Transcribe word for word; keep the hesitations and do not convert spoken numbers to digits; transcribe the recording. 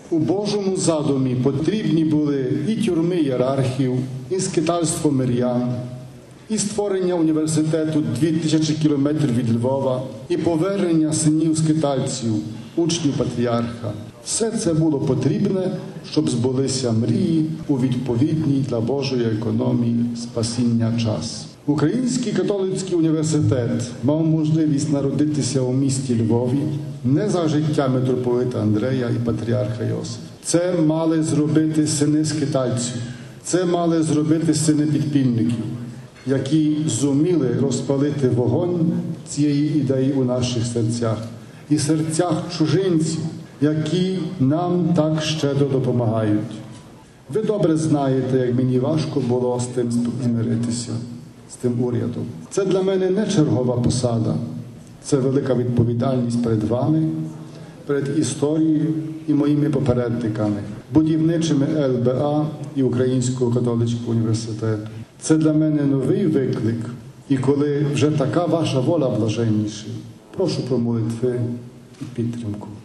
У Божому задумі потрібні були і тюрми ієрархів, і скитальство мирян, і створення університету дві тисячі кілометрів від Львова, і повернення синів скитальців, учнів патріарха. Все це було потрібне, щоб збулися мрії у відповідній для Божої економії спасіння час. Український католицький університет мав можливість народитися у місті Львові не за життя митрополита Андрея і патріарха Йосифа. Це мали зробити сини скитальців, це мали зробити сини підпільників, які зуміли розпалити вогонь цієї ідеї у наших серцях і серцях чужинців, які нам так щедро допомагають. Ви добре знаєте, як мені важко було з тим змиритися, з тим урядом. Це для мене не чергова посада, це велика відповідальність перед вами, перед історією і моїми попередниками, будівничими Ел Бе А і Українського католицького університету. Це для мене новий виклик, і коли вже така ваша воля, блаженніші, прошу про молитви і підтримку.